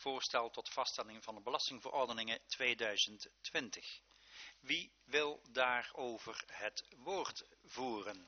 voorstel tot vaststelling van de belastingverordeningen 2020. Wie wil daarover het woord voeren?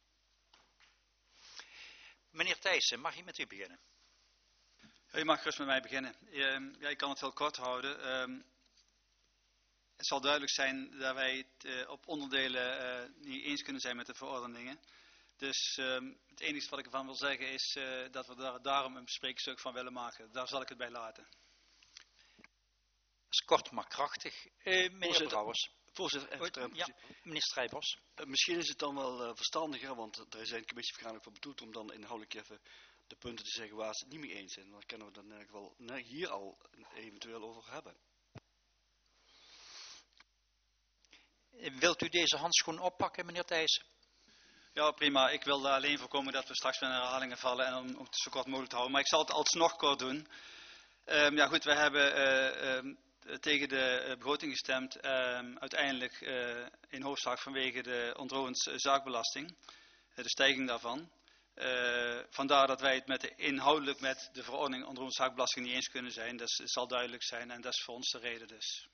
Meneer Thijssen, mag ik met u beginnen? U mag gerust met mij beginnen. Ik kan het heel kort houden. Het zal duidelijk zijn dat wij het op onderdelen niet eens kunnen zijn met de verordeningen. Dus het enige wat ik ervan wil zeggen is dat we daarom een bespreekstuk van willen maken. Daar zal ik het bij laten. Dat is kort maar krachtig. Meneer Brouwers. Voorzitter, even ja, meneer Strijbos. Misschien is het dan wel verstandiger, want er zijn commissievergaderingen voor bedoeld om dan inhoudelijk even de punten te zeggen waar ze het niet mee eens zijn. Dan kunnen we het dan eigenlijk wel hier al eventueel over hebben. Wilt u deze handschoen oppakken, meneer Thijssen? Ja, prima. Ik wil daar alleen voorkomen dat we straks weer in herhalingen vallen en om het zo kort mogelijk te houden. Maar ik zal het alsnog kort doen. Ja goed, we hebben tegen de begroting gestemd, uiteindelijk in hoofdzaak vanwege de ontroerend zaakbelasting, de stijging daarvan. Vandaar dat wij het inhoudelijk met de verordening onroerend zaakbelasting niet eens kunnen zijn. Dat zal duidelijk zijn en dat is voor ons de reden dus.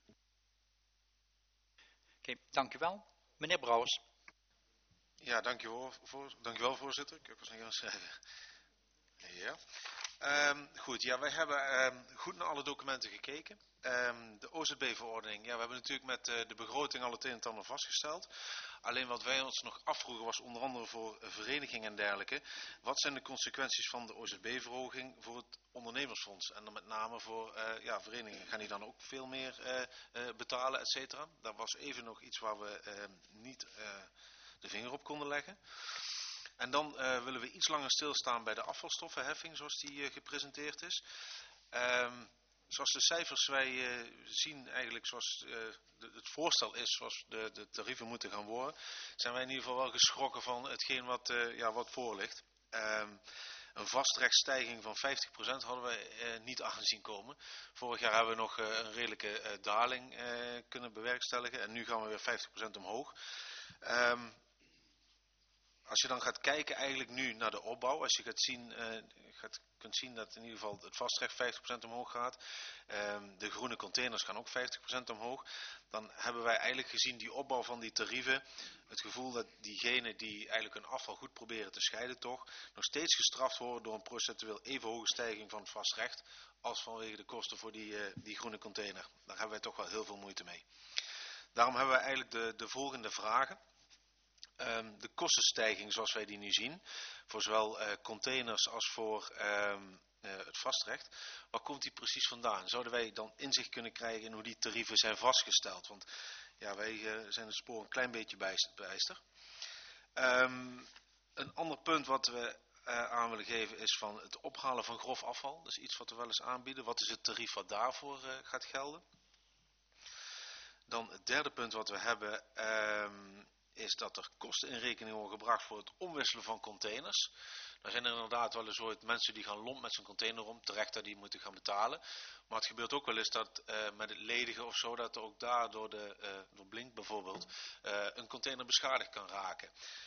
Oké, dank u wel. Meneer Brouwers. Ja, dank u wel, voorzitter. Ik was nog even schrijven. Ja. Goed, ja, wij hebben goed naar alle documenten gekeken. De OZB-verordening, ja, we hebben natuurlijk met de begroting al het een en ander vastgesteld. Alleen wat wij ons nog afvroegen was onder andere voor verenigingen en dergelijke. Wat zijn de consequenties van de OZB-verhoging voor het ondernemersfonds? En dan met name voor verenigingen. Gaan die dan ook veel meer betalen, et cetera? Dat was even nog iets waar we niet de vinger op konden leggen. En dan willen we iets langer stilstaan bij de afvalstoffenheffing zoals die gepresenteerd is. Zoals de cijfers wij zien eigenlijk zoals het voorstel is, zoals de tarieven moeten gaan worden, zijn wij in ieder geval wel geschrokken van hetgeen wat voor ligt. Een vastrechtstijging van 50% hadden we niet aangezien komen. Vorig jaar hebben we nog een redelijke daling kunnen bewerkstelligen en nu gaan we weer 50% omhoog. Als je dan gaat kijken eigenlijk nu naar de opbouw, als je kunt zien dat in ieder geval het vastrecht 50% omhoog gaat, de groene containers gaan ook 50% omhoog, dan hebben wij eigenlijk gezien die opbouw van die tarieven, het gevoel dat diegenen die eigenlijk hun afval goed proberen te scheiden toch, nog steeds gestraft worden door een procentueel even hoge stijging van het vastrecht, als vanwege de kosten voor die groene container. Daar hebben wij toch wel heel veel moeite mee. Daarom hebben wij eigenlijk de volgende vragen. De kostenstijging zoals wij die nu zien, voor zowel containers als voor het vastrecht, waar komt die precies vandaan? Zouden wij dan inzicht kunnen krijgen in hoe die tarieven zijn vastgesteld? Want ja, wij zijn het spoor een klein beetje bijster. Een ander punt wat we aan willen geven is van het ophalen van grof afval. Dat is iets wat we wel eens aanbieden. Wat is het tarief wat daarvoor gaat gelden? Dan het derde punt wat we hebben is dat er kosten in rekening worden gebracht voor het omwisselen van containers. Dan zijn er inderdaad wel eens ooit mensen die gaan lomp met zijn container om, terecht dat die moeten gaan betalen. Maar het gebeurt ook wel eens dat met het ledigen of zo, dat er ook daar door Blink bijvoorbeeld een container beschadigd kan raken.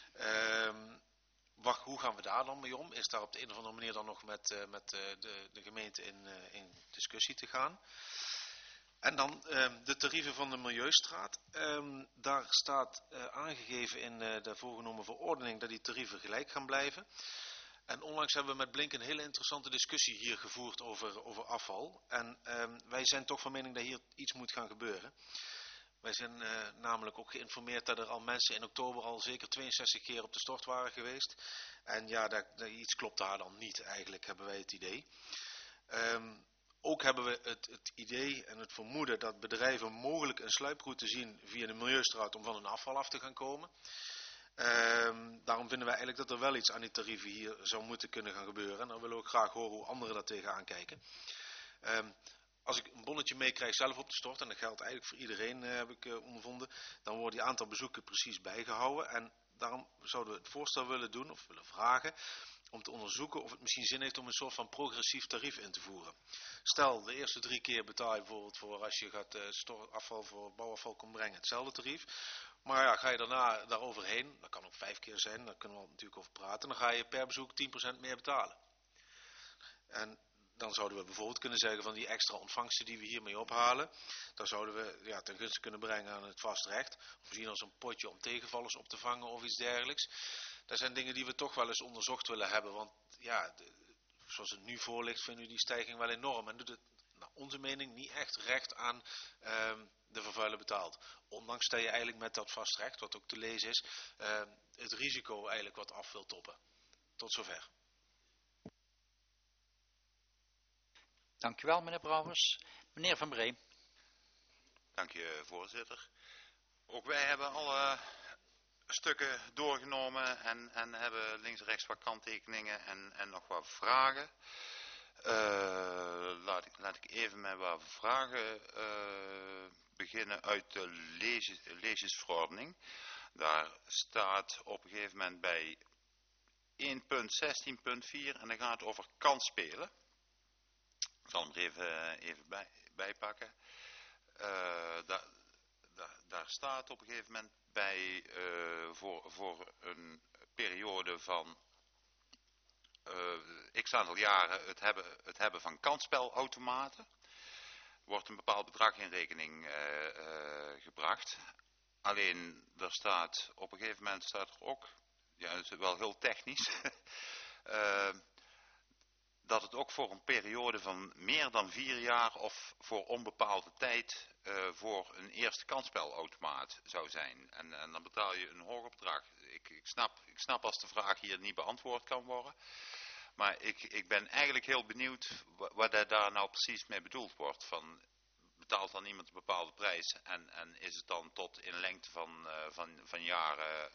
Hoe gaan we daar dan mee om? Is daar op de een of andere manier dan nog met de gemeente in discussie te gaan? En dan de tarieven van de Milieustraat. Daar staat aangegeven in de voorgenomen verordening dat die tarieven gelijk gaan blijven. En onlangs hebben we met Blink een hele interessante discussie hier gevoerd over afval. En wij zijn toch van mening dat hier iets moet gaan gebeuren. Wij zijn namelijk ook geïnformeerd dat er al mensen in oktober al zeker 62 keer op de stort waren geweest. En ja, iets klopt daar dan niet eigenlijk, hebben wij het idee. Ook hebben we het idee en het vermoeden dat bedrijven mogelijk een sluiproute zien via de Milieustraat om van hun afval af te gaan komen. Daarom vinden wij eigenlijk dat er wel iets aan die tarieven hier zou moeten kunnen gaan gebeuren. En dan willen we ook graag horen hoe anderen daar tegenaan kijken. Als ik een bonnetje meekrijg zelf op de stort, en dat geldt eigenlijk voor iedereen, heb ik ondervonden, dan wordt die aantal bezoeken precies bijgehouden. En daarom zouden we het voorstel willen doen, of willen vragen, om te onderzoeken of het misschien zin heeft om een soort van progressief tarief in te voeren. Stel, de eerste 3 keer betaal je bijvoorbeeld voor als je gaat afval voor bouwafval komt brengen hetzelfde tarief. Maar ja, ga je daarna daaroverheen, dat kan ook 5 keer zijn, daar kunnen we natuurlijk over praten, dan ga je per bezoek 10% meer betalen. En dan zouden we bijvoorbeeld kunnen zeggen van die extra ontvangsten die we hiermee ophalen, daar zouden we ten gunste kunnen brengen aan het vastrecht. Of misschien als een potje om tegenvallers op te vangen of iets dergelijks. Dat zijn dingen die we toch wel eens onderzocht willen hebben, want ja, zoals het nu voor ligt, vinden we die stijging wel enorm. En doet het naar onze mening niet echt recht aan de vervuiler betaalt. Ondanks dat je eigenlijk met dat vastrecht, wat ook te lezen is, het risico eigenlijk wat af wil toppen. Tot zover. Dankjewel, meneer Brouwers. Meneer Van Bree. Dank je, voorzitter. Ook wij hebben alle stukken doorgenomen en hebben links en rechts wat kanttekeningen en nog wat vragen. Laat ik even met wat vragen beginnen uit de leesjesverordening. Daar staat op een gegeven moment bij 1.16.4 en dat gaat over kansspelen. Ik zal hem er even bij pakken. Daar staat op een gegeven moment bij voor een periode van x aantal jaren het hebben van kansspelautomaten. Wordt een bepaald bedrag in rekening gebracht. Alleen er staat op een gegeven moment staat er ook, ja, het is wel heel technisch, dat het ook voor een periode van meer dan 4 jaar of voor onbepaalde tijd voor een eerste kansspelautomaat zou zijn. En dan betaal je een hoger bedrag. Ik snap als de vraag hier niet beantwoord kan worden. Maar ik ben eigenlijk heel benieuwd wat daar nou precies mee bedoeld wordt. Betaalt dan iemand een bepaalde prijs en is het dan tot in lengte van jaren...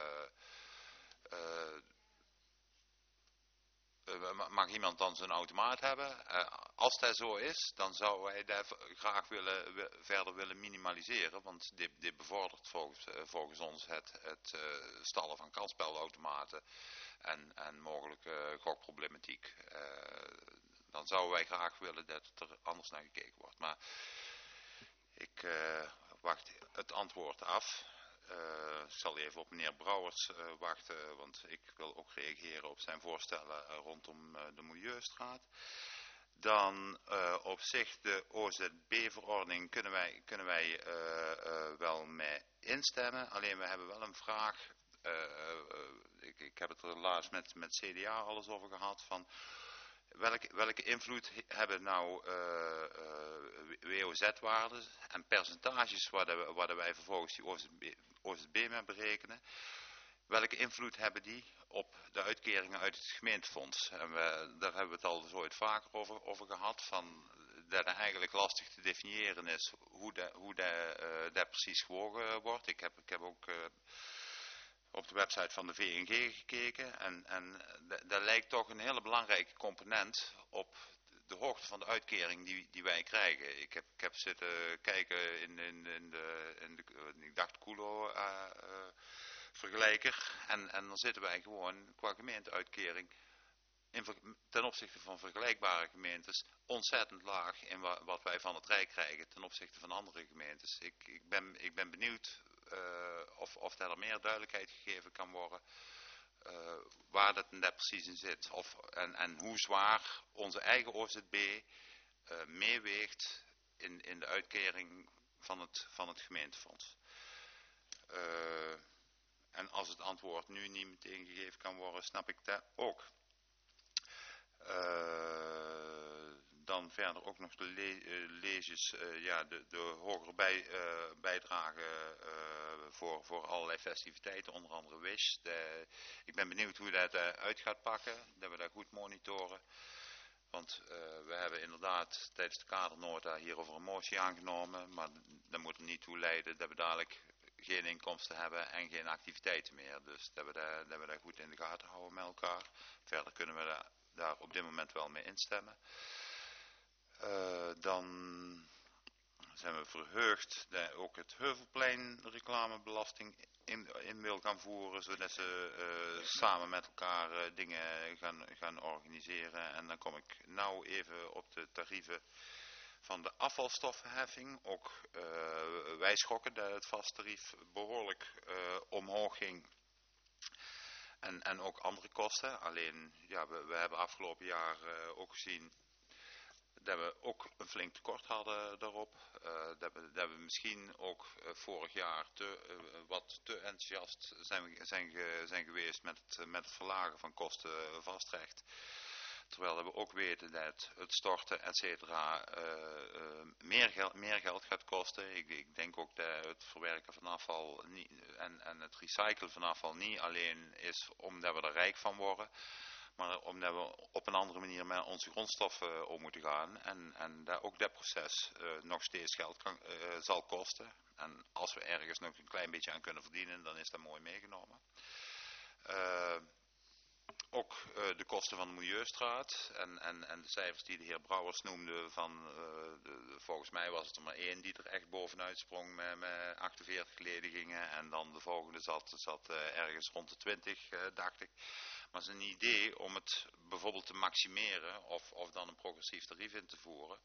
mag iemand dan zo'n automaat hebben? Als dat zo is, dan zouden wij dat graag verder willen minimaliseren. Want dit bevordert volgens ons het stallen van kansspelautomaten en mogelijke gokproblematiek. Dan zouden wij graag willen dat er anders naar gekeken wordt. Maar ik wacht het antwoord af. Ik zal even op meneer Brouwers wachten, want ik wil ook reageren op zijn voorstellen rondom de Milieustraat. Dan op zich de OZB-verordening kunnen wij wel mee instemmen. Alleen we hebben wel een vraag. Ik heb het er laatst met CDA alles over gehad van... Welke invloed hebben nou WOZ-waarden en percentages waar wij vervolgens die OZB mee berekenen? Welke invloed hebben die op de uitkeringen uit het gemeentefonds? En daar hebben we het al zo ooit vaker over gehad, van dat het eigenlijk lastig te definiëren is hoe dat precies gewogen wordt. Ik heb ook... op de website van de VNG gekeken en daar lijkt toch een hele belangrijke component op de hoogte van de uitkering die wij krijgen. Ik heb zitten kijken in de ik dacht Kulo vergelijker en dan zitten wij gewoon qua gemeenteuitkering ten opzichte van vergelijkbare gemeentes ontzettend laag in wat wij van het Rijk krijgen ten opzichte van andere gemeentes. Ik ben benieuwd of daar meer duidelijkheid gegeven kan worden waar dat net precies in zit. En hoe zwaar onze eigen OZB meeweegt in de uitkering van het gemeentefonds. En als het antwoord nu niet meteen gegeven kan worden, snap ik dat ook. Dan verder ook nog de leges, de hogere bijdrage voor allerlei festiviteiten, onder andere Wish. Ik ben benieuwd hoe dat uit gaat pakken, dat we dat goed monitoren. Want we hebben inderdaad tijdens de kadernota hierover een motie aangenomen, maar dat moet er niet toe leiden dat we dadelijk geen inkomsten hebben en geen activiteiten meer. Dus dat we dat goed in de gaten houden met elkaar. Verder kunnen we daar op dit moment wel mee instemmen. Dan zijn we verheugd dat ook het Heuvelplein reclamebelasting in wil gaan voeren, zodat ze samen met elkaar dingen gaan organiseren. En dan kom ik nou even op de tarieven van de afvalstoffenheffing. Ook wij schokken dat het vasttarief behoorlijk omhoog ging. En ook andere kosten. Alleen, ja, we hebben afgelopen jaar ook gezien dat we ook een flink tekort hadden daarop. Dat we misschien ook vorig jaar wat te enthousiast zijn geweest met het verlagen van kosten vastrecht. Terwijl we ook weten dat het storten, et cetera, meer geld gaat kosten. Ik denk ook dat het verwerken van afval en het recyclen van afval niet alleen is omdat we er rijk van worden, maar omdat we op een andere manier met onze grondstoffen om moeten gaan. En dat ook dat proces nog steeds geld zal kosten. En als we ergens nog een klein beetje aan kunnen verdienen, dan is dat mooi meegenomen. Ook de kosten van de Milieustraat en de cijfers die de heer Brouwers noemde volgens mij was het er maar één die er echt bovenuit sprong met 48 ledigingen en dan de volgende zat ergens rond de 20, dacht ik. Maar het is een idee om het bijvoorbeeld te maximeren of dan een progressief tarief in te voeren.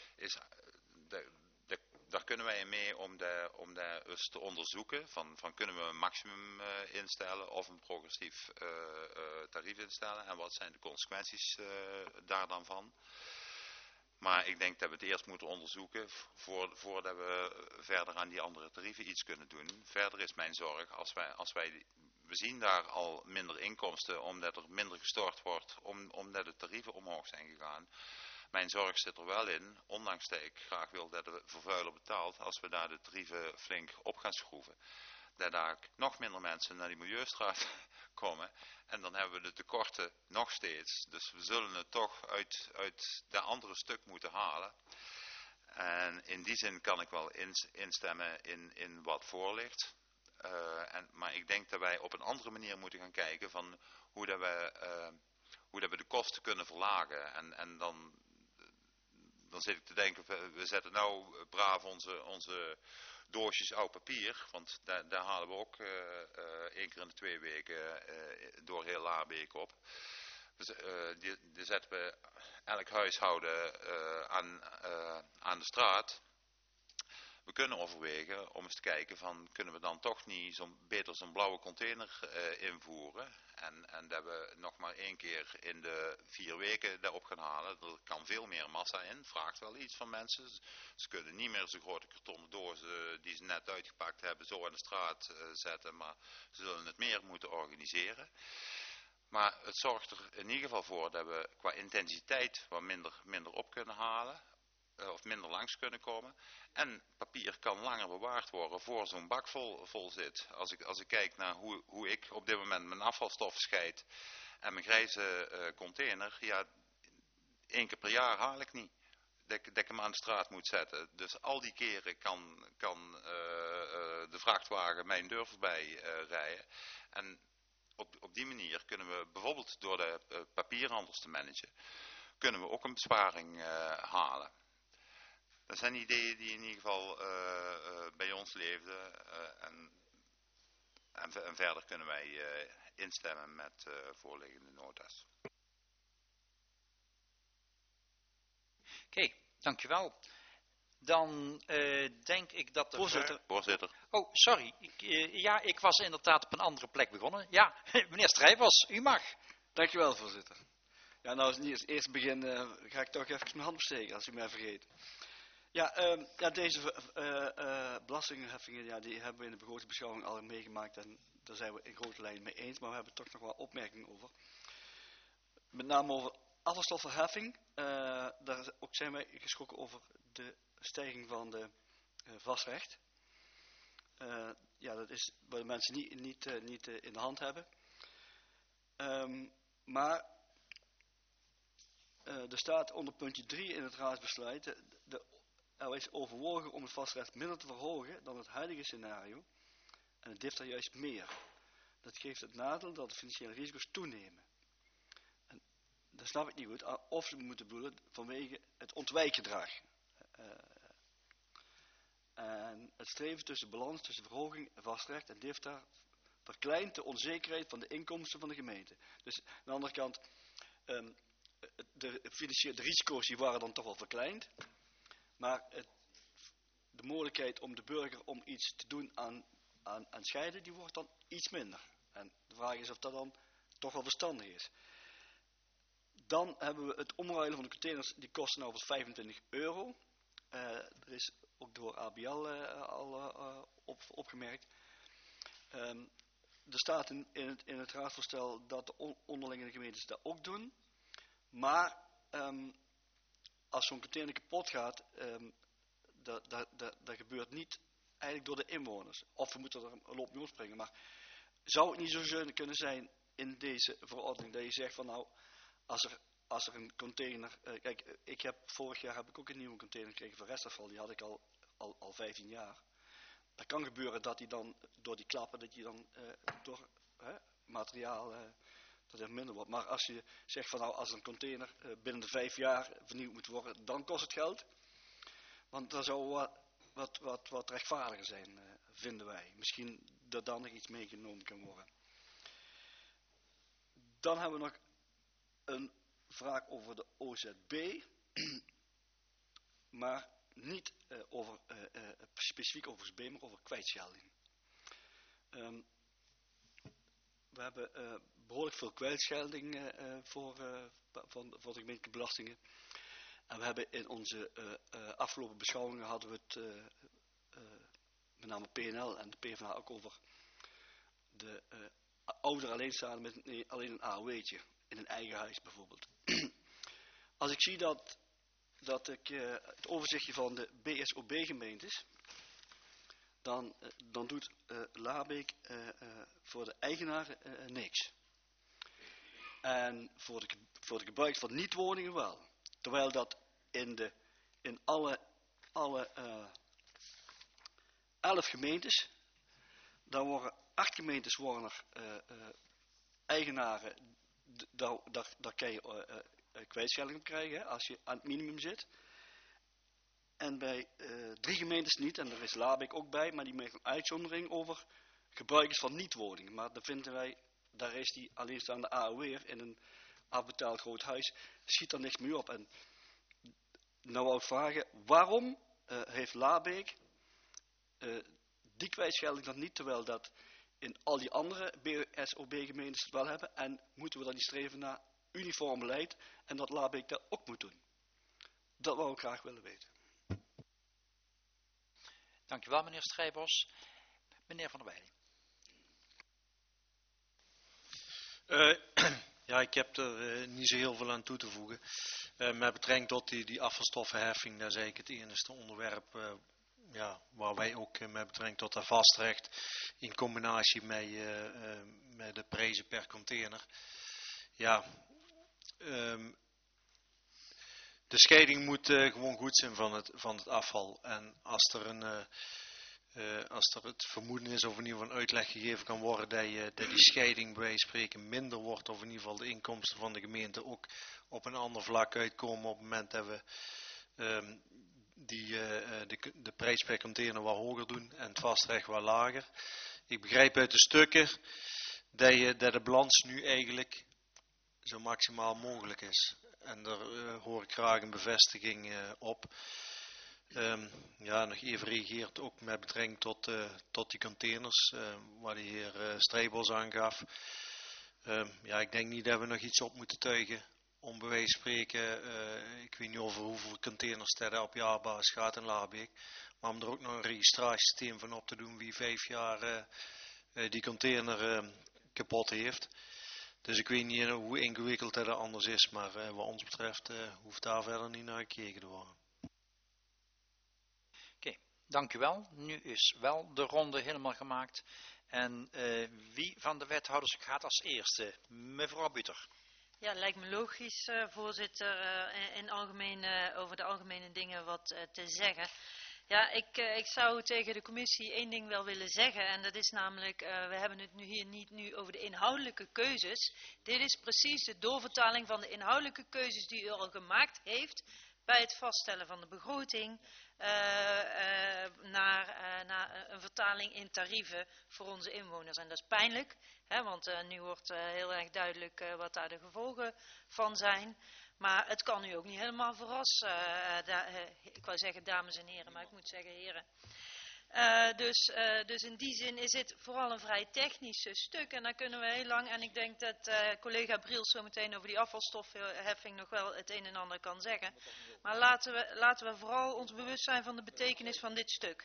Daar kunnen wij in mee om dat eens te onderzoeken. Van kunnen we een maximum instellen of een progressief tarief instellen. En wat zijn de consequenties daar dan van. Maar ik denk dat we het eerst moeten onderzoeken voordat we verder aan die andere tarieven iets kunnen doen. Verder is mijn zorg we zien daar al minder inkomsten omdat er minder gestort wordt, omdat de tarieven omhoog zijn gegaan. Mijn zorg zit er wel in, ondanks dat ik graag wil dat de vervuiler betaalt, als we daar de tarieven flink op gaan schroeven. Dat daar nog minder mensen naar die Milieustraat komen. En dan hebben we de tekorten nog steeds. Dus we zullen het toch uit dat andere stuk moeten halen. En in die zin kan ik wel instemmen in wat voor ligt. Maar ik denk dat wij op een andere manier moeten gaan kijken van hoe dat we de kosten kunnen verlagen. En dan zit ik te denken, we zetten nou braaf onze doosjes oud papier, want daar halen we ook 1 keer in de 2 weken door heel Laarbeek op. Dus die zetten we elk huishouden aan de straat. We kunnen overwegen om eens te kijken van kunnen we dan toch niet beter zo'n blauwe container invoeren. En dat we nog maar 1 keer in de 4 weken daarop gaan halen. Er kan veel meer massa in, vraagt wel iets van mensen. Ze kunnen niet meer zo'n grote kartonnen dozen die ze net uitgepakt hebben zo aan de straat zetten. Maar ze zullen het meer moeten organiseren. Maar het zorgt er in ieder geval voor dat we qua intensiteit wat minder op kunnen halen. Of minder langs kunnen komen. En papier kan langer bewaard worden voor zo'n bak vol zit. Als ik kijk naar hoe ik op dit moment mijn afvalstof scheid en mijn grijze container, ja, 1 keer per jaar haal ik niet. Dat ik hem aan de straat moet zetten. Dus al die keren kan de vrachtwagen mijn deur voorbij rijden. En op die manier kunnen we bijvoorbeeld door de papierhandels te managen, kunnen we ook een besparing halen. Dat zijn ideeën die in ieder geval bij ons leefden en verder kunnen wij instemmen met voorliggende nota's. Oké, dankjewel. Dan denk ik dat de... Voorzitter. Oh, sorry. Ik was inderdaad op een andere plek begonnen. Ja, meneer Strijbos, u mag. Dankjewel, voorzitter. Ja, nou, als niet als eerste begin ga ik toch even mijn hand besteken, als u mij vergeet. Ja, deze belastingheffingen, ja, die hebben we in de begrotingsbeschouwing al meegemaakt en daar zijn we in grote lijnen mee eens, maar we hebben toch nog wel opmerkingen over. Met name over afvalstoffenheffing, daar ook zijn wij geschrokken over de stijging van de vastrecht. Ja, dat is wat de mensen niet in de hand hebben. Maar er staat onder puntje 3 in het raadsbesluit, er is overwogen om het vastrecht minder te verhogen dan het huidige scenario en het DIFTA juist meer. Dat geeft het nadeel dat de financiële risico's toenemen. En dat snap ik niet goed. Of ze moeten bedoelen vanwege het ontwijkgedrag. En het streven tussen balans tussen verhoging, vastrecht en DIFTA verkleint de onzekerheid van de inkomsten van de gemeente. Dus aan de andere kant, de risico's die waren dan toch wel verkleind. Maar de mogelijkheid om de burger om iets te doen aan scheiden, die wordt dan iets minder. En de vraag is of dat dan toch wel verstandig is. Dan hebben we het omruilen van de containers, die kosten nou €25. Er is ook door ABL opgemerkt. Er staat in het raadsvoorstel dat de onderlinge gemeentes dat ook doen. Maar als zo'n container kapot gaat, dat gebeurt niet eigenlijk door de inwoners. Of we moeten er een loop mee opspringen. Maar zou het niet zo kunnen zijn in deze verordening dat je zegt van nou, als er een container... kijk, vorig jaar heb ik ook een nieuwe container gekregen voor restafval. Die had ik al 15 jaar. Dat kan gebeuren dat die dan door die klappen, dat je dan door materiaal dat het minder wordt. Maar als je zegt van nou, als een container binnen de 5 jaar vernieuwd moet worden, dan kost het geld. Want dat zou wat rechtvaardiger zijn, vinden wij. Misschien dat dan nog iets meegenomen kan worden. Dan hebben we nog een vraag over de OZB. Maar niet specifiek over OZB, maar over kwijtschelding. We hebben behoorlijk veel kwijtschelding voor de gemeentelijke belastingen. En we hebben in onze afgelopen beschouwingen hadden we het met name PNL en de PvdA ook over de ouder alleenstaande met alleen een AOW'tje in een eigen huis bijvoorbeeld. Als ik zie dat ik het overzichtje van de BSOB gemeentes, dan doet Labeek voor de eigenaar niks. En voor de gebruikers van niet-woningen wel. Terwijl dat in alle 11 gemeentes, dan worden 8 gemeentes worden er eigenaren, daar kan je kwijtschelding op krijgen hè, als je aan het minimum zit. En bij 3 gemeentes niet, en daar is Labeek ook bij, maar die maakt een uitzondering over gebruikers van niet-woningen. Maar dan vinden wij, daar is die alleenstaande AOW'er in een afbetaald groot huis, schiet er niks meer op. En nou wou ik vragen, waarom heeft Labeek die kwijtschelding dan niet, terwijl dat in al die andere BSOB-gemeentes het wel hebben, en moeten we dan niet streven naar uniform beleid en dat Labeek dat ook moet doen? Dat wou ik graag willen weten. Dankjewel meneer Strijbos. Meneer Van der Weijden. Ja, ik heb er niet zo heel veel aan toe te voegen. Met betrekking tot die afvalstoffenheffing, dat is eigenlijk het enige onderwerp waar wij ook met betrekking tot dat vastrecht in combinatie met de prijzen per container. Ja, de scheiding moet gewoon goed zijn van het afval. En als er het vermoeden is, of in ieder geval een uitleg gegeven kan worden dat die scheiding bij wijze van spreken minder wordt, of in ieder geval de inkomsten van de gemeente ook op een ander vlak uitkomen op het moment dat we de prijs per container wat hoger doen en het vastrecht wat lager. Ik begrijp uit de stukken dat de balans nu eigenlijk zo maximaal mogelijk is. En daar hoor ik graag een bevestiging op. Nog even reageert ook met betrekking tot die containers, waar de heer Strijbos aangaf. Ik denk niet dat we nog iets op moeten tuigen om bij wijze van spreken, ik weet niet over hoeveel containers dat op jaarbasis gaat in Labeek, maar om er ook nog een registratiesysteem van op te doen wie 5 jaar die container kapot heeft. Dus ik weet niet hoe ingewikkeld dat anders is, maar wat ons betreft hoeft daar verder niet naar gekeken te worden. Oké, dank u wel. Nu is wel de ronde helemaal gemaakt. En wie van de wethouders gaat als eerste? Mevrouw Buter. Ja, lijkt me logisch, voorzitter, over de algemene dingen wat te zeggen. Ja, ik zou tegen de commissie 1 ding wel willen zeggen. En dat is namelijk, we hebben het hier niet over de inhoudelijke keuzes. Dit is precies de doorvertaling van de inhoudelijke keuzes die u al gemaakt heeft bij het vaststellen van de begroting. Naar een vertaling in tarieven voor onze inwoners. En dat is pijnlijk, hè, want nu wordt heel erg duidelijk wat daar de gevolgen van zijn. Maar het kan u ook niet helemaal verrassen. Ik wou zeggen dames en heren, maar ik moet zeggen heren. Dus in die zin is het vooral een vrij technisch stuk. En daar kunnen we heel lang, en ik denk dat collega Briels zo meteen over die afvalstoffenheffing nog wel het een en ander kan zeggen. Maar laten we vooral ons bewust zijn van de betekenis van dit stuk.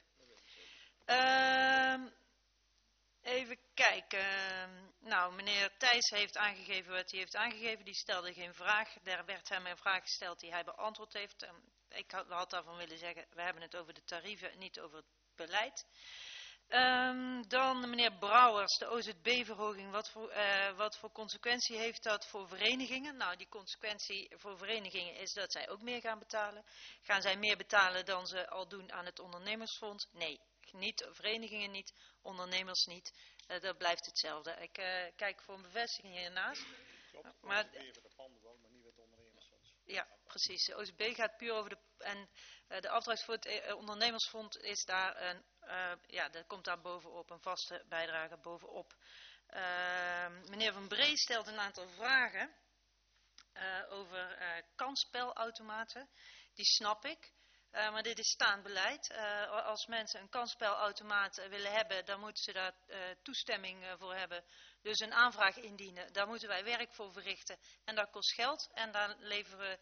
Even kijken. Nou, meneer Thijs heeft aangegeven wat hij heeft aangegeven. Die stelde geen vraag. Daar werd hem een vraag gesteld die hij beantwoord heeft. Ik had daarvan willen zeggen, we hebben het over de tarieven, niet over het beleid. Dan meneer Brouwers, de OZB-verhoging. Wat voor consequentie heeft dat voor verenigingen? Nou, die consequentie voor verenigingen is dat zij ook meer gaan betalen. Gaan zij meer betalen dan ze al doen aan het ondernemersfonds? Nee, niet. Verenigingen niet, ondernemers niet. Dat blijft hetzelfde. Ik kijk voor een bevestiging hiernaast. Klopt, maar de panden wel, maar niet het ondernemersfonds. Ja, precies. De OZB gaat puur over de afdracht voor het ondernemersfonds is daar dat komt daar bovenop, een vaste bijdrage bovenop. Meneer Van Bree stelt een aantal vragen over kansspelautomaten. Die snap ik. Maar dit is staand beleid. Als mensen een kansspelautomaat willen hebben, dan moeten ze daar toestemming voor hebben. Dus een aanvraag indienen. Daar moeten wij werk voor verrichten. En dat kost geld. En daar levert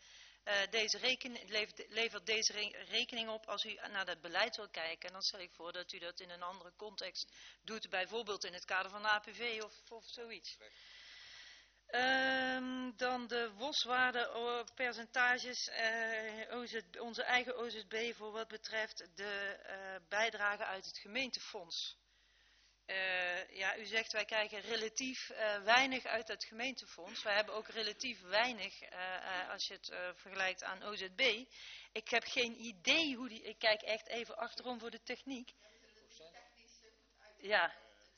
deze rekening op als u naar dat beleid wil kijken. En dan stel ik voor dat u dat in een andere context doet. Bijvoorbeeld in het kader van de APV of zoiets. Dan de WOS-waardepercentages, onze eigen OZB voor wat betreft de bijdrage uit het gemeentefonds. U zegt wij krijgen relatief weinig uit het gemeentefonds. Wij hebben ook relatief weinig als je het vergelijkt aan OZB. Ik heb geen idee hoe die... Ik kijk echt even achterom voor de techniek. Ja.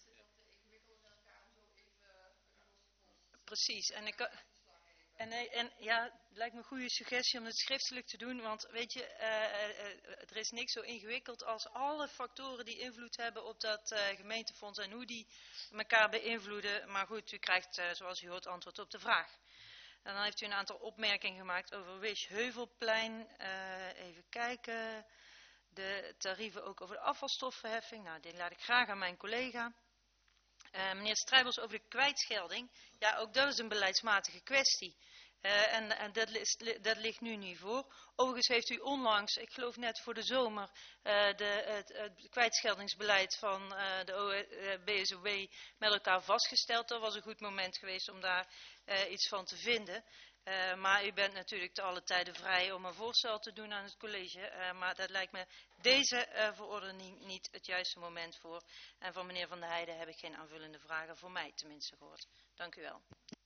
Precies. En ja, het lijkt me een goede suggestie om het schriftelijk te doen, want weet je, er is niks zo ingewikkeld als alle factoren die invloed hebben op dat gemeentefonds en hoe die elkaar beïnvloeden. Maar goed, u krijgt, zoals u hoort, antwoord op de vraag. En dan heeft u een aantal opmerkingen gemaakt over Wisch-Heuvelplein. Even kijken. De tarieven ook over de afvalstoffenheffing. Nou, die laat ik graag aan mijn collega. Meneer Strijbels over de kwijtschelding. Ja, ook dat is een beleidsmatige kwestie. En dat ligt nu niet voor. Overigens heeft u onlangs, ik geloof net voor de zomer, het kwijtscheldingsbeleid van de BSOW met elkaar vastgesteld. Dat was een goed moment geweest om daar iets van te vinden. Maar u bent natuurlijk te alle tijden vrij om een voorstel te doen aan het college. Maar dat lijkt me deze verordening niet het juiste moment voor. En van meneer Van der Heijden heb ik geen aanvullende vragen, voor mij tenminste, gehoord. Dank u wel.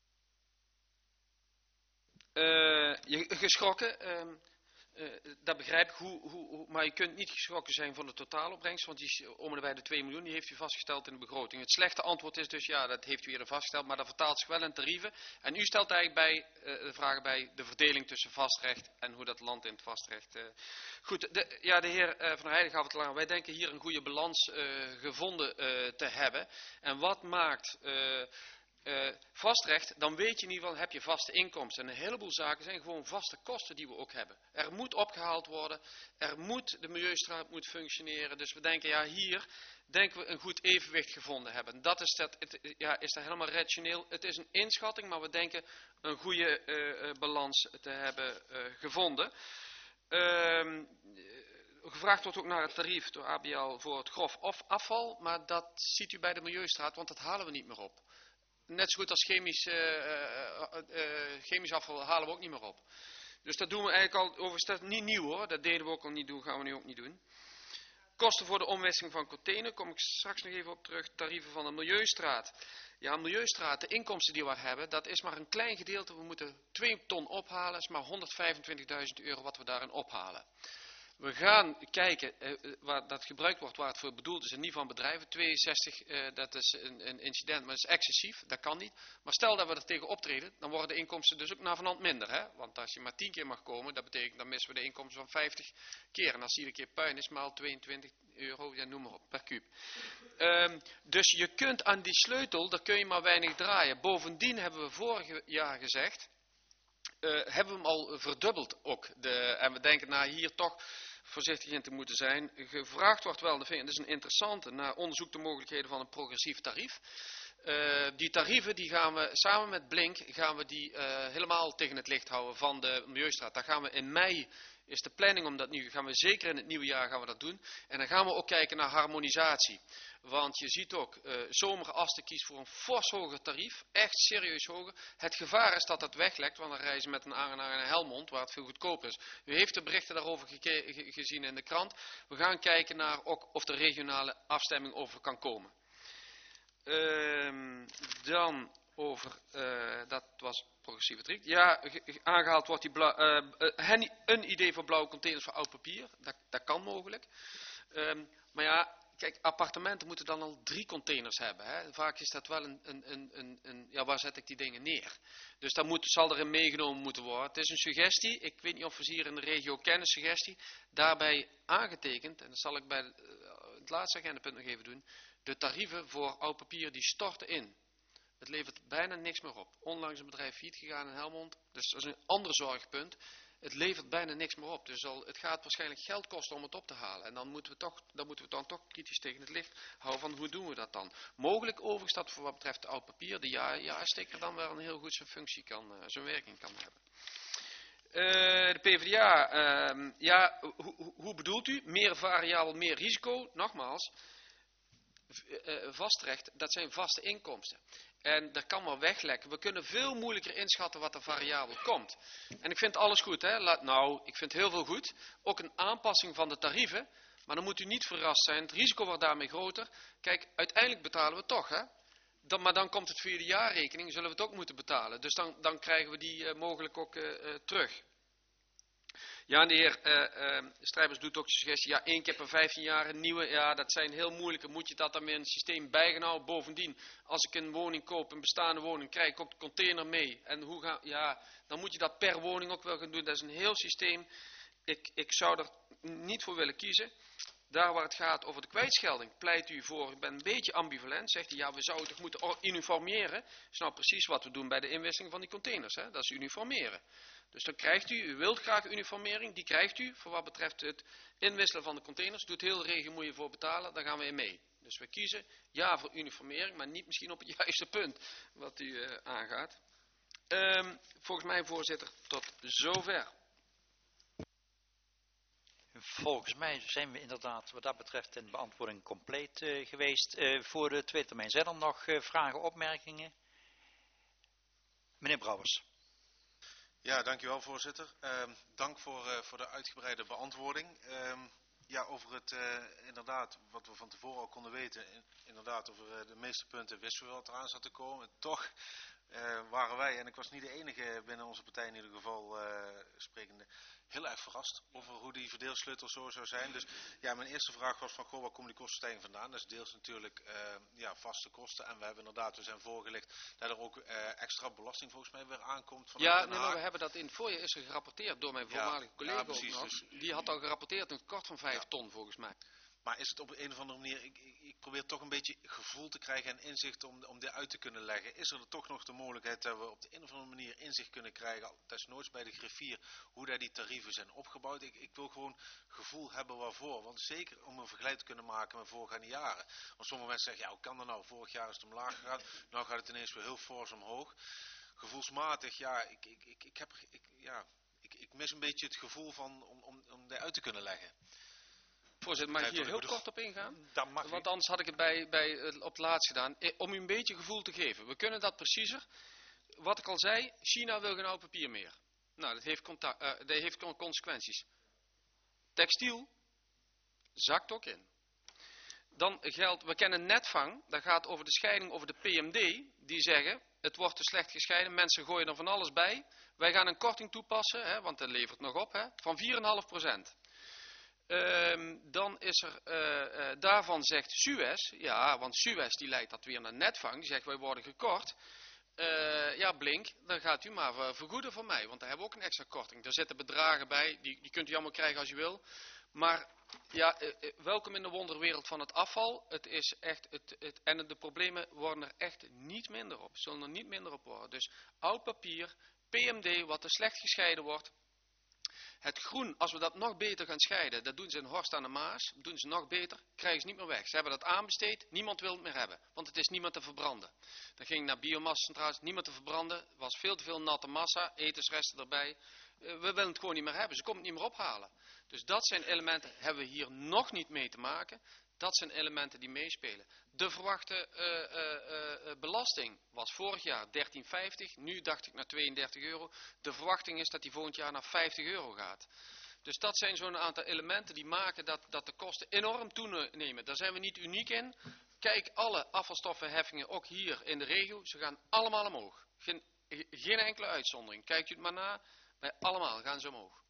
Geschrokken, dat begrijp ik, maar je kunt niet geschrokken zijn van de totaalopbrengst, want die is om en bij de 2 miljoen, die heeft u vastgesteld in de begroting. Het slechte antwoord is dus, ja, dat heeft u eerder vastgesteld, maar dat vertaalt zich wel in tarieven. En u stelt eigenlijk de vragen bij de verdeling tussen vastrecht en hoe dat land in het vastrecht. Goed, de heer Van der Heijden gaf het al aan. Wij denken hier een goede balans gevonden te hebben. En wat maakt... vastrecht, dan weet je in ieder geval, heb je vaste inkomsten. En een heleboel zaken zijn gewoon vaste kosten die we ook hebben. Er moet opgehaald worden, de milieustraat moet functioneren. Dus we denken, ja, hier denken we een goed evenwicht gevonden hebben. Dat is is daar helemaal rationeel. Het is een inschatting, maar we denken een goede balans te hebben gevonden. Gevraagd wordt ook naar het tarief door ABL voor het grof of afval, maar dat ziet u bij de milieustraat, want dat halen we niet meer op. Net zo goed als chemisch afval halen we ook niet meer op. Dus dat doen we eigenlijk al, overigens dat is niet nieuw hoor, dat deden we ook al niet doen, gaan we nu ook niet doen. Kosten voor de omwisseling van container, kom ik straks nog even op terug, tarieven van de milieustraat. Ja, milieustraat, de inkomsten die we hebben, dat is maar een klein gedeelte, we moeten 2 ton ophalen, dat is maar €125.000 wat we daarin ophalen. We gaan kijken waar dat gebruikt wordt, waar het voor bedoeld is en niet van bedrijven. 62, dat is een incident, maar dat is excessief, dat kan niet. Maar stel dat we er tegen optreden, dan worden de inkomsten dus ook naar vanhand minder. Hè? Want als je maar 10 keer mag komen, dat betekent dan missen we de inkomsten van 50 keer. En als iedere keer puin is, maal €22, ja, noem maar op, per kuub. Dus je kunt aan die sleutel, daar kun je maar weinig draaien. Bovendien hebben we vorig jaar gezegd... hebben we hem al verdubbeld ook. En we denken nou hier toch voorzichtig in te moeten zijn. Gevraagd wordt wel, dat is een interessante, naar onderzoek de mogelijkheden van een progressief tarief. Die tarieven die gaan we samen met Blink helemaal tegen het licht houden van de Milieustraat. Daar gaan we in mei, is de planning om dat nu, gaan we zeker in het nieuwe jaar gaan we dat doen. En dan gaan we ook kijken naar harmonisatie. Want je ziet ook, Zomerasten kiest voor een fors hoger tarief, echt serieus hoger. Het gevaar is dat dat weglekt, want dan reizen met een Arenaar en een Helmond, waar het veel goedkoper is. U heeft de berichten daarover gezien in de krant. We gaan kijken naar ook of de regionale afstemming over kan komen. Dan over, dat was progressieve tarief. Ja, aangehaald wordt een idee voor blauwe containers voor oud papier. Dat kan mogelijk. Maar ja, kijk, appartementen moeten dan al 3 containers hebben. Hè. Vaak is dat wel ja, waar zet ik die dingen neer? Dus dat zal erin meegenomen moeten worden. Het is een suggestie, ik weet niet of we ze hier in de regio kennen, suggestie. Daarbij aangetekend, en dat zal ik bij het laatste agendapunt nog even doen. De tarieven voor oud papier die storten in. Het levert bijna niks meer op. Onlangs een bedrijf failliet gegaan in Helmond. Dus dat is een ander zorgpunt. Het levert bijna niks meer op. Dus het gaat waarschijnlijk geld kosten om het op te halen. En dan moeten we dan toch kritisch tegen het licht houden van hoe doen we dat dan. Mogelijk overigens dat voor wat betreft oud papier de jaarsticker dan wel een heel goed zijn functie zijn werking kan hebben. De PvdA, hoe bedoelt u? Meer variabel, meer risico? Nogmaals, vastrecht, dat zijn vaste inkomsten. En dat kan maar weglekken. We kunnen veel moeilijker inschatten wat er variabel komt. En ik vind alles goed. Hè? Ik vind heel veel goed. Ook een aanpassing van de tarieven. Maar dan moet u niet verrast zijn. Het risico wordt daarmee groter. Kijk, uiteindelijk betalen we het toch. Hè? Maar dan komt het via de jaarrekening. Zullen we het ook moeten betalen. Dus dan krijgen we die mogelijk ook terug. Ja, en de heer Strijbers doet ook de suggestie, ja, 1 keer per 15 jaar een nieuwe, ja, dat zijn heel moeilijke, moet je dat dan weer in het systeem bijhouden. Bovendien, als ik een woning koop, een bestaande woning, krijg ik ook de container mee. En dan moet je dat per woning ook wel gaan doen. Dat is een heel systeem. Ik zou er niet voor willen kiezen. Daar waar het gaat over de kwijtschelding, pleit u voor, ik ben een beetje ambivalent, zegt hij, ja, we zouden toch moeten uniformeren. Dat is nou precies wat we doen bij de inwisseling van die containers, hè? Dat is uniformeren. Dus dan krijgt u wilt graag uniformering, die krijgt u voor wat betreft het inwisselen van de containers. Doet heel de regio moet je voor betalen, daar gaan we in mee. Dus we kiezen ja voor uniformering, maar niet misschien op het juiste punt wat u aangaat. Volgens mij, voorzitter, tot zover. Volgens mij zijn we inderdaad wat dat betreft in beantwoording compleet geweest. Voor de tweede termijn zijn er nog vragen, opmerkingen? Meneer Brouwers. Ja, dankjewel voorzitter. Dank voor de uitgebreide beantwoording. Ja, over het inderdaad, wat we van tevoren al konden weten, inderdaad over de meeste punten wisten we wat eraan zat te komen. Toch waren wij, en ik was niet de enige binnen onze partij in ieder geval sprekende, heel erg verrast over hoe die verdeelsleutel zo zou zijn. Dus ja, mijn eerste vraag was van, goh, waar komen die kostenstijging vandaan? Dat is deels natuurlijk vaste kosten. En we hebben inderdaad, we zijn voorgelegd dat er ook extra belasting volgens mij weer aankomt. Ja, nee, maar we hebben dat in het voorjaar is er gerapporteerd door mijn voormalige collega. Precies, ook nog. Dus die had al gerapporteerd een tekort van 5 ton volgens mij. Maar is het op een of andere manier, ik probeer toch een beetje gevoel te krijgen en inzicht om dit uit te kunnen leggen. Is er toch nog de mogelijkheid dat we op de een of andere manier inzicht kunnen krijgen, desnoods bij de griffier, hoe daar die tarieven zijn opgebouwd? Ik wil gewoon gevoel hebben waarvoor. Want zeker om een vergelijk te kunnen maken met voorgaande jaren. Want sommige mensen zeggen, ja, hoe kan dat nou? Vorig jaar is het omlaag gegaan, nou gaat het ineens weer heel fors omhoog. Gevoelsmatig, ja, ik mis een beetje het gevoel van om dit uit te kunnen leggen. Voorzitter, mag ik hier heel kort op ingaan? Dan mag Want anders had ik het op het laatst gedaan. Om u een beetje gevoel te geven. We kunnen dat preciezer. Wat ik al zei, China wil geen oud papier meer. Nou, dat heeft consequenties. Textiel zakt ook in. Dan geldt, we kennen Netvang, dat gaat over de scheiding over de PMD. Die zeggen, het wordt te slecht gescheiden, mensen gooien er van alles bij. Wij gaan een korting toepassen, want dat levert nog op, van 4,5%. Dan is er, daarvan zegt Suez, ja, want Suez die leidt dat weer naar Netvang, die zegt wij worden gekort. Ja, Blink, dan gaat u maar vergoeden voor mij, want daar hebben we ook een extra korting. Daar zitten bedragen bij, die kunt u allemaal krijgen als u wil. Maar ja, welkom in de wonderwereld van het afval. Het is echt, en de problemen worden er echt niet minder op, zullen er niet minder op worden. Dus oud papier, PMD wat te slecht gescheiden wordt. Het groen, als we dat nog beter gaan scheiden, dat doen ze in Horst aan de Maas, doen ze nog beter, krijgen ze niet meer weg. Ze hebben dat aanbesteed, niemand wil het meer hebben, want het is niemand te verbranden. Dat ging naar biomassacentrales, niemand te verbranden, was veel te veel natte massa, etensresten erbij. We willen het gewoon niet meer hebben, ze komen het niet meer ophalen. Dus dat zijn elementen, hebben we hier nog niet mee te maken. Dat zijn elementen die meespelen. De verwachte belasting was vorig jaar 13,50, nu dacht ik naar 32 euro. De verwachting is dat die volgend jaar naar 50 euro gaat. Dus dat zijn zo'n aantal elementen die maken dat de kosten enorm toenemen. Daar zijn we niet uniek in. Kijk, alle afvalstoffenheffingen, ook hier in de regio, ze gaan allemaal omhoog. Geen enkele uitzondering. Kijkt u het maar na, bij allemaal gaan ze omhoog.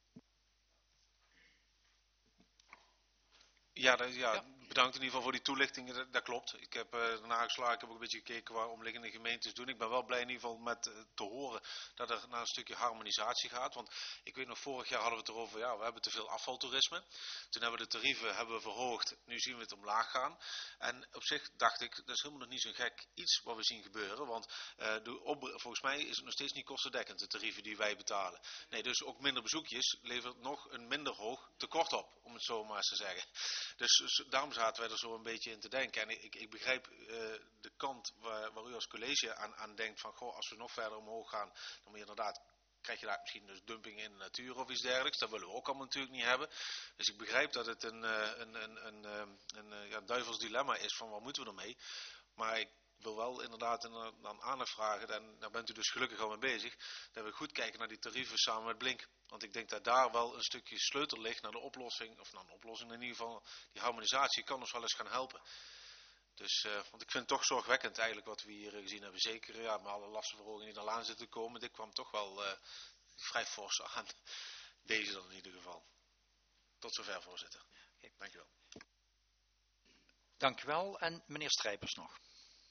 Ja, bedankt in ieder geval voor die toelichting. Dat klopt. Ik heb nageslagen, ik heb ook een beetje gekeken waar omliggende gemeentes doen. Ik ben wel blij in ieder geval met te horen dat er naar een stukje harmonisatie gaat. Want ik weet nog, vorig jaar hadden we het erover, ja, we hebben te veel afvaltoerisme. Toen hebben we de tarieven verhoogd. Nu zien we het omlaag gaan. En op zich dacht ik, dat is helemaal nog niet zo'n gek iets wat we zien gebeuren. Want volgens mij is het nog steeds niet kostendekkend, de tarieven die wij betalen. Nee, dus ook minder bezoekjes levert nog een minder hoog tekort op, om het zo maar eens te zeggen. Dus daarom zaten wij er zo een beetje in te denken. En ik begrijp de kant waar u als college aan denkt van, goh, als we nog verder omhoog gaan, dan moet je inderdaad, krijg je daar misschien dus dumping in de natuur of iets dergelijks. Dat willen we ook allemaal natuurlijk niet hebben. Dus ik begrijp dat het een duivels dilemma is van, wat moeten we ermee? Maar ik wil wel inderdaad dan aandacht vragen, en daar bent u dus gelukkig al mee bezig, dat we goed kijken naar die tarieven samen met Blink. Want ik denk dat daar wel een stukje sleutel ligt naar de oplossing, of naar een oplossing in ieder geval. Die harmonisatie kan ons wel eens gaan helpen. Dus, want ik vind het toch zorgwekkend eigenlijk wat we hier gezien hebben. Zeker met alle lastenverhogingen die eraan zitten te komen. Dit kwam toch wel vrij fors aan. Deze dan in ieder geval. Tot zover, voorzitter. Okay. Dank u wel. Dank u wel. En meneer Strijpers nog.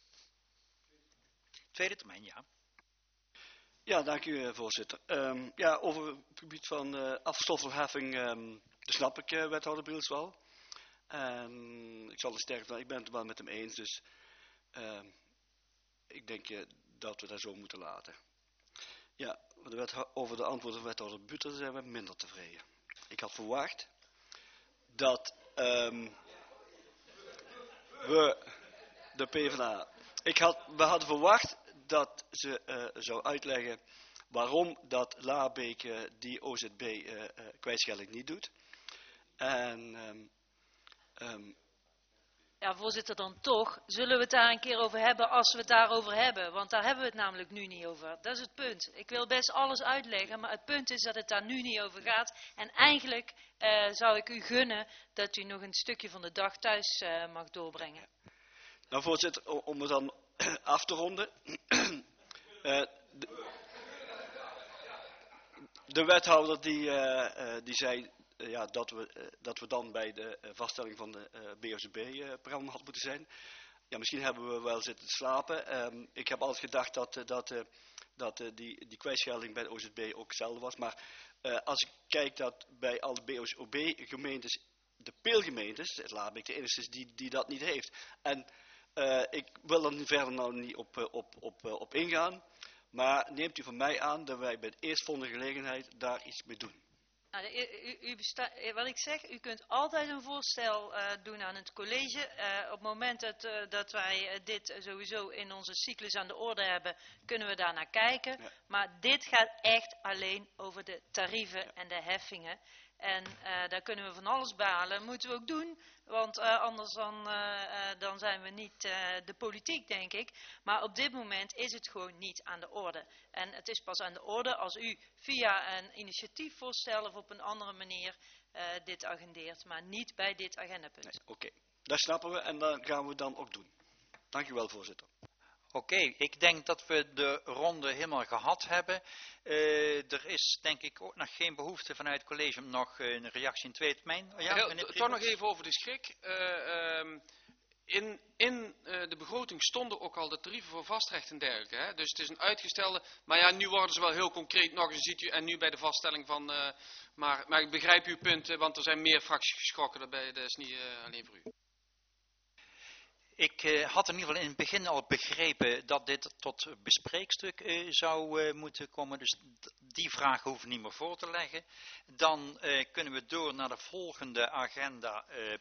Tweede termijn, ja. Ja, dank u, voorzitter. Over het gebied van afvalstoffenheffing, dat snap ik, wethouder Briels wel. Ik zal er sterk van, ik ben het wel met hem eens, dus ik denk dat we dat zo moeten laten. Ja, over de antwoorden van wethouder Buter zijn we minder tevreden. Ik had verwacht dat de PvdA, we hadden verwacht dat ze zou uitleggen waarom dat Laarbeek die OZB kwijtschelding niet doet. Ja, voorzitter, dan toch zullen we het daar een keer over hebben als we het daarover hebben. Want daar hebben we het namelijk nu niet over. Dat is het punt. Ik wil best alles uitleggen, maar het punt is dat het daar nu niet over gaat. En eigenlijk zou ik u gunnen dat u nog een stukje van de dag thuis mag doorbrengen. Nou, voorzitter, om het dan af te ronden. De wethouder die zei dat we dan bij de vaststelling van de BOZB-programma hadden moeten zijn. Ja, misschien hebben we wel zitten slapen. Ik heb altijd gedacht dat die kwijtschelding bij de OZB ook hetzelfde was. Maar als ik kijk dat bij alle BOZB-gemeentes, de peelgemeentes, het Laarbeek de enige is die dat niet heeft. En ik wil er verder nou niet op ingaan. Maar neemt u van mij aan dat wij bij de eerstvolgende gelegenheid daar iets mee doen. Nou, wat ik zeg, u kunt altijd een voorstel doen aan het college. Op het moment dat wij dit sowieso in onze cyclus aan de orde hebben, kunnen we daar naar kijken. Ja. Maar dit gaat echt alleen over de tarieven en de heffingen. En daar kunnen we van alles behalen. Moeten we ook doen, want anders dan zijn we niet de politiek, denk ik. Maar op dit moment is het gewoon niet aan de orde. En het is pas aan de orde als u via een initiatiefvoorstel of op een andere manier dit agendeert. Maar niet bij dit agendapunt. Nee, Oké, dat snappen we en dat gaan we dan ook doen. Dank u wel, voorzitter. Oké, ik denk dat we de ronde helemaal gehad hebben. Er is denk ik ook nog geen behoefte vanuit het college om nog een reactie in tweede termijn. Ja, toch nog even over de schrik. In de begroting stonden ook al de tarieven voor vastrecht en dergelijke. Hè? Dus het is een uitgestelde. Maar ja, nu worden ze wel heel concreet nog eens, ziet u. En nu bij de vaststelling van. Maar ik begrijp uw punt, want er zijn meer fracties geschrokken daarbij. Dat is niet alleen voor u. Ik had in ieder geval in het begin al begrepen dat dit tot bespreekstuk zou moeten komen. Dus die vraag hoeven we niet meer voor te leggen. Dan kunnen we door naar de volgende agenda